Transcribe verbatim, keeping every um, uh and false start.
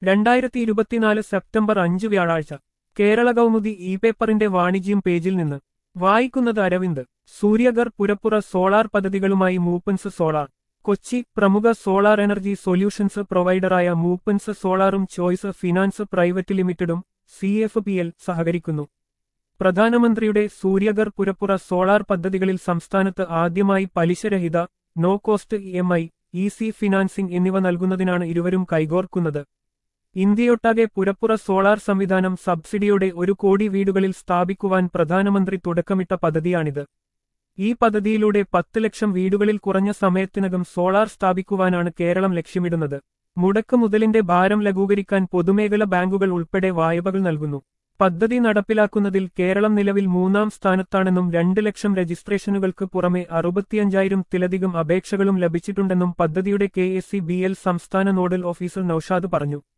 രണ്ടായിരത്തി ഇരുപത്തിനാല് സെപ്റ്റംബർ അഞ്ച് വ്യാഴാഴ്ച കേരള കൗമുദി ഇ പേപ്പറിന്റെ വാണിജ്യം പേജിൽ നിന്ന് വായിക്കുന്നത് അരവിന്ദ്. സൂര്യഗർ പുരപ്പുറ സോളാർ പദ്ധതികളുമായി മൂപ്പൻസ് സോളാർ. കൊച്ചി. പ്രമുഖ സോളാർ എനർജി സൊല്യൂഷൻസ് പ്രൊവൈഡറായ മൂപ്പൻസ് സോളാറും ചോയ്സ് ഫിനാൻസ് പ്രൈവറ്റ് ലിമിറ്റഡും സി എഫ് പി എൽ സഹകരിക്കുന്നു. പ്രധാനമന്ത്രിയുടെ സൂര്യഗർ പുരപ്പുറ സോളാർ പദ്ധതികളിൽ സംസ്ഥാനത്ത് ആദ്യമായി പലിശരഹിത, no cost E M I, easy financing എന്നിവ നൽകുന്നതിനാണ് ഇരുവരും കൈകോർക്കുന്നത്. ഇന്ത്യയൊട്ടാകെ പുരപ്പുറ സോളാർ സംവിധാനം സബ്സിഡിയോടെ ഒരു കോടി വീടുകളിൽ സ്ഥാപിക്കുവാൻ പ്രധാനമന്ത്രി തുടക്കമിട്ട പദ്ധതിയാണിത്. ഈ പദ്ധതിയിലൂടെ പത്ത് ലക്ഷം വീടുകളിൽ കുറഞ്ഞ സമയത്തിനകം സോളാർ സ്ഥാപിക്കുവാനാണ് കേരളം ലക്ഷ്യമിടുന്നത്. മുടക്ക് മുതലിന്റെ ഭാരം ലഘൂകരിക്കാൻ പൊതുമേഖല ബാങ്കുകൾ ഉൾപ്പെടെ വായ്പകൾ നൽകുന്നു. പദ്ധതി നടപ്പിലാക്കുന്നതിൽ കേരളം നിലവിൽ മൂന്നാം സ്ഥാനത്താണെന്നും രണ്ട് ലക്ഷം രജിസ്ട്രേഷനുകൾക്ക് പുറമെ അറുപത്തിയഞ്ചായിരത്തിലധികം അപേക്ഷകളും ലഭിച്ചിട്ടുണ്ടെന്നും പദ്ധതിയുടെ K S E B L സംസ്ഥാന നോഡൽ ഓഫീസർ നൌഷാദ് പറഞ്ഞു.